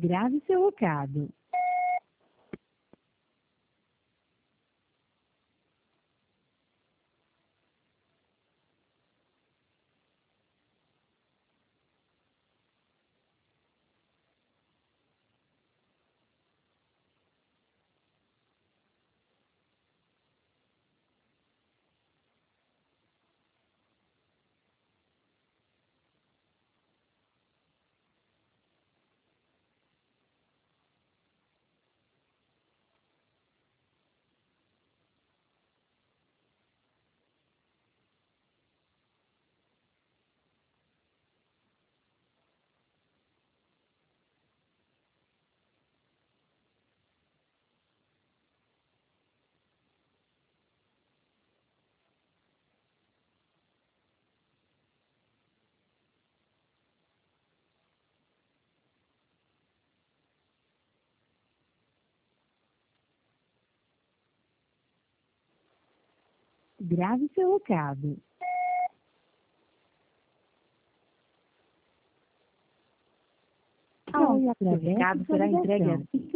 Grave seu recado. Grave seu recado. Ao Seu recado será entregue ligação. assim